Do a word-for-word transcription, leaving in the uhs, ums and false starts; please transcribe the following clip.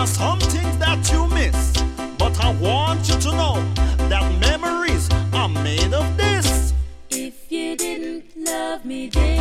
are some things that you miss, but I want you to know that memories are made of this. If you didn't love me then